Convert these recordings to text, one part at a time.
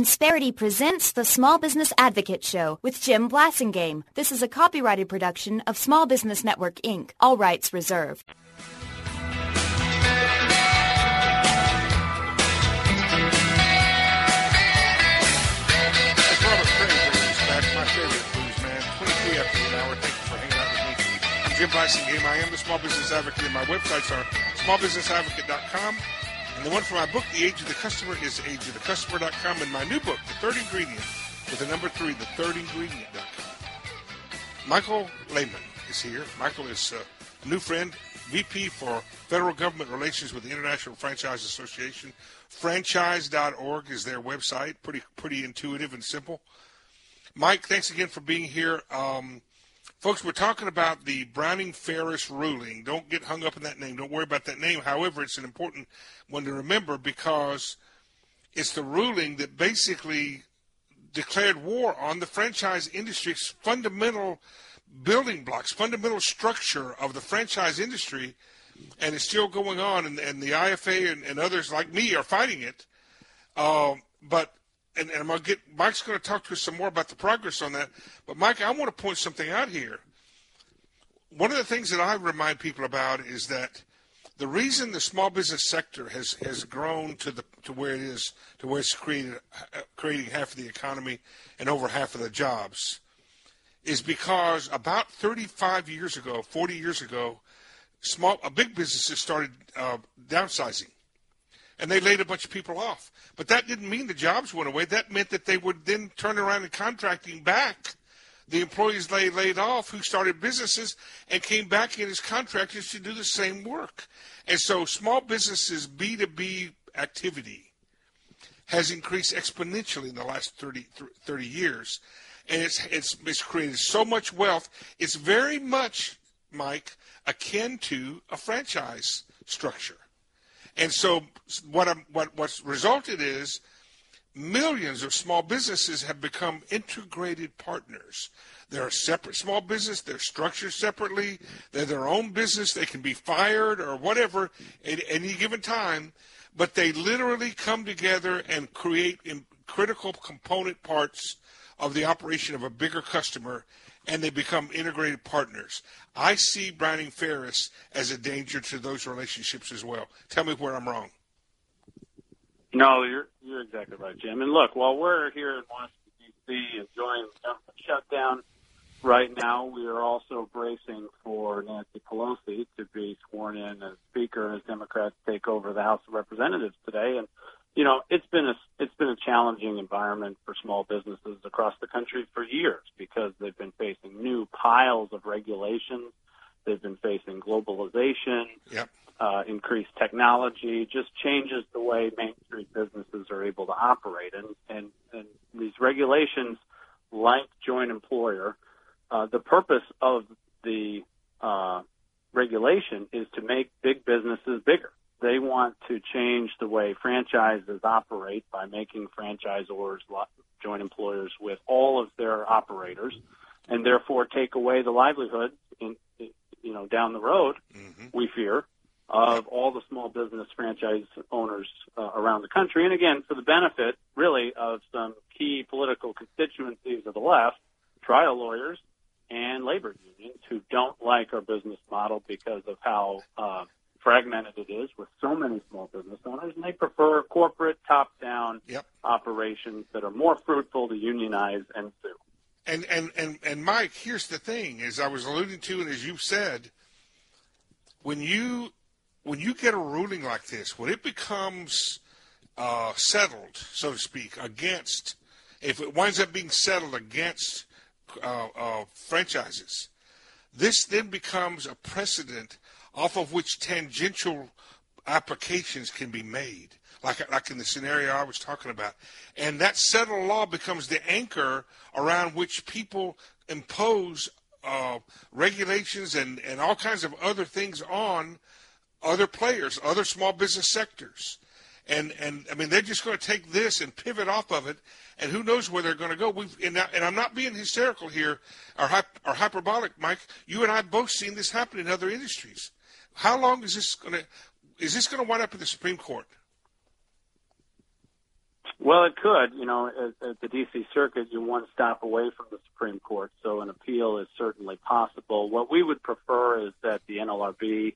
Insperity presents the Small Business Advocate Show with Jim Blasingame. This is a copyrighted production of Small Business Network, Inc. All rights reserved. That's Robert Cray bringing us back. My favorite blues man. 23 after the hour. Thank you for hanging out with me. I'm Jim Blasingame. I am the Small Business Advocate, and my websites are smallbusinessadvocate.com. And the one for my book, The Age of the Customer, is ageofthecustomer.com. And my new book, The Third Ingredient, with the number 3, thethirdingredient.com. Michael Lehman is here. Michael is a new friend, VP for Federal Government Relations with the International Franchise Association. Franchise.org is their website. Pretty intuitive and simple. Mike, thanks again for being here. Folks, we're talking about the Browning-Ferris ruling. Don't get hung up in that name. Don't worry about that name. However, it's an important one to remember because it's the ruling that basically declared war on the franchise industry's fundamental building blocks, fundamental structure of the franchise industry, and it's still going on, and the IFA and others like me are fighting it. And I'm going to get Mike's going to talk to us some more about the progress on that. But Mike, I want to point something out here. One of the things that I remind people about is that the reason the small business sector has grown to where it is, to where it's creating half of the economy and over half of the jobs, is because about 35 years ago, 40 years ago, big businesses started downsizing. And they laid a bunch of people off. But that didn't mean the jobs went away. That meant that they would then turn around and contracting back the employees they laid off who started businesses and came back in as contractors to do the same work. And so small businesses' B2B activity has increased exponentially in the last 30 years. And it's created so much wealth. It's very much, Mike, akin to a franchise structure. And so what's resulted is millions of small businesses have become integrated partners. They're a separate small business. They're structured separately. They're their own business. They can be fired or whatever at any given time. But they literally come together and create critical component parts of the operation of a bigger customer, and they become integrated partners. I see Browning-Ferris as a danger to those relationships as well. Tell me where I'm wrong. No, you're exactly right, Jim. And look, while we're here in Washington, D.C. enjoying the government shutdown right now, we are also bracing for Nancy Pelosi to be sworn in as Speaker as Democrats take over the House of Representatives today. And you know, it's been a challenging environment for small businesses across the country for years because they've been facing new piles of regulations. They've been facing globalization, increased technology, just changes the way Main Street businesses are able to operate. And these regulations, like joint employer, the purpose of the regulation is to make big businesses bigger. They want to change the way franchises operate by making franchisors joint employers with all of their operators, and therefore take away the livelihood down the road, we fear, of all the small business franchise owners around the country. And again, for the benefit, really, of some key political constituencies of the left, trial lawyers and labor unions who don't like our business model because of how fragmented it is with so many small business owners, and they prefer corporate top-down operations that are more fruitful to unionize and sue. And Mike, here's the thing, as I was alluding to, and as you said, when you get a ruling like this, when it becomes settled, so to speak, if it winds up being settled against franchises, this then becomes a precedent off of which tangential applications can be made, like in the scenario I was talking about. And that settled law becomes the anchor around which people impose regulations and all kinds of other things on other players, other small business sectors. And I mean, they're just going to take this and pivot off of it, and who knows where they're going to go. And I'm not being hysterical here or hyperbolic, Mike. You and I have both seen this happen in other industries. How long is this going to wind up in the Supreme Court? Well, it could. At the D.C. Circuit, you're one stop away from the Supreme Court, so an appeal is certainly possible. What we would prefer is that the NLRB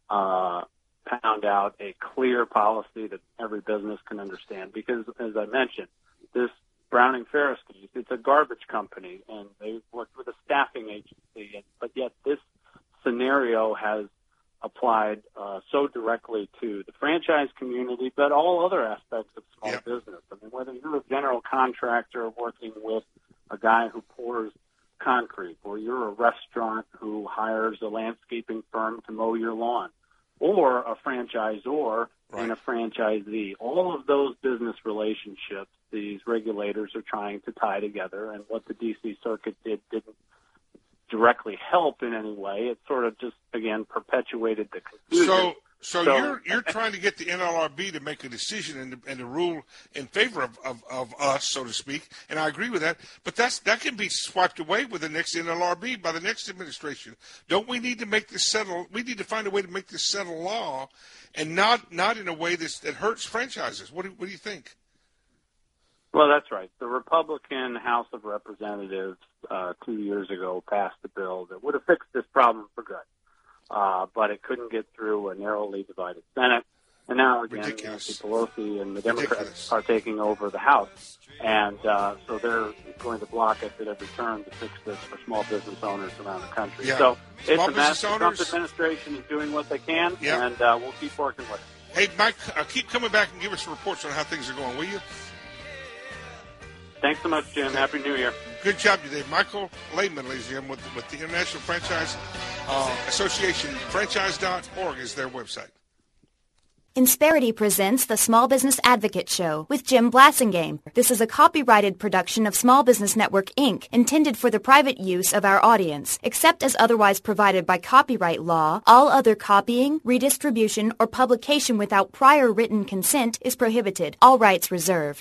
pound out a clear policy that every business can understand, because, as I mentioned, this Browning Ferris case, it's a garbage company, and they worked with a staffing agency, but yet this scenario has applied so directly to the franchise community, but all other aspects of small business. I mean, whether you're a general contractor working with a guy who pours concrete, or you're a restaurant who hires a landscaping firm to mow your lawn, or a franchisor and a franchisee, all of those business relationships these regulators are trying to tie together, and what the D.C. Circuit didn't directly help in any way. It sort of just, again, perpetuated the confusion. So you're trying to get the NLRB to make a decision and to rule in favor of us, so to speak, and I agree with that. But that can be swiped away with the next NLRB by the next administration. Don't we need to make this settle? We need to find a way to make this settle law, and not in a way that hurts franchises. What do you think? Well, that's right. The Republican House of Representatives 2 years ago passed a bill that would have fixed this problem for good. But it couldn't get through a narrowly divided Senate. And now, again, Nancy Pelosi and the Democrats are taking over the House. And so they're going to block us at every turn to fix this for small business owners around the country. Yeah. So it's a mess. The Trump administration is doing what they can, and we'll keep working with it. Hey, Mike, keep coming back and give us reports on how things are going, will you? Thanks so much, Jim. Happy New Year. Good job today. Michael Lehman, ladies and gentlemen, with the International Franchise Association. Franchise.org is their website. Insperity presents the Small Business Advocate Show with Jim Blasingame. This is a copyrighted production of Small Business Network, Inc., intended for the private use of our audience. Except as otherwise provided by copyright law, all other copying, redistribution, or publication without prior written consent is prohibited. All rights reserved.